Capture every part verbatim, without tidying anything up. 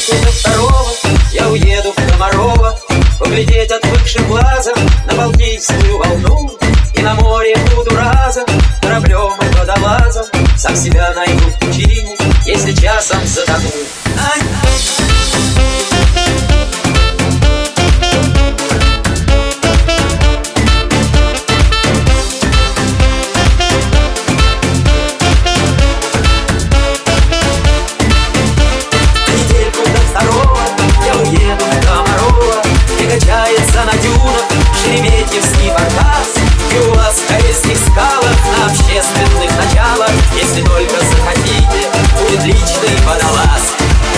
недельку до второго я уеду в Комарово, поглядеть отвыкшим глазом на Балтийскую волну. И на море буду разом кораблем и водолазом, сам себя найду в пучине, если часом затону. Качается на дюнах Шереметьевский баркас, и у вас в корейских скалах на общественных началах, если только захотите, будет личный водолаз.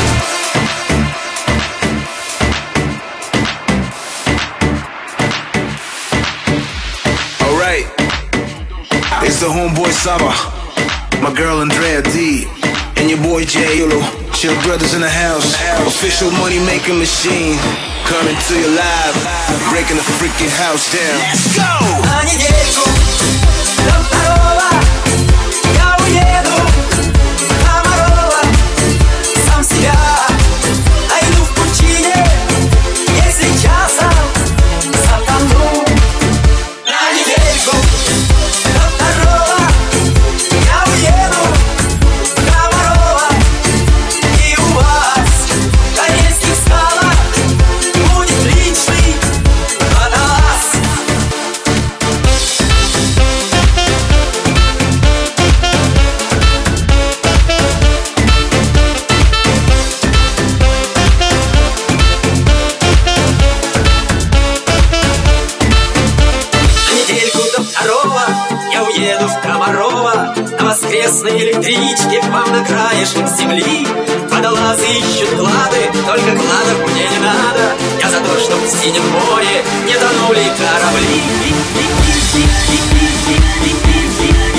Alright, it's the homeboy Saba, my girl Andrea D, and your boy Jay Yulo. Chill brothers in the house, official money making machine, coming to you live, breaking the freaking house down. Let's go! На недельку до второго я уеду в Комарово, сам себя найду в пучине, если часом затону. На недельку до второго я уеду в Комарово, и у вас в корейских скалах будет личный водолаз. Недельку до второго я уеду в Комарово, на воскресной электричке к вам на краешек земли. Водолазы ищут клады, только кладов мне не надо. Я за то, чтоб в синем море не тонули корабли.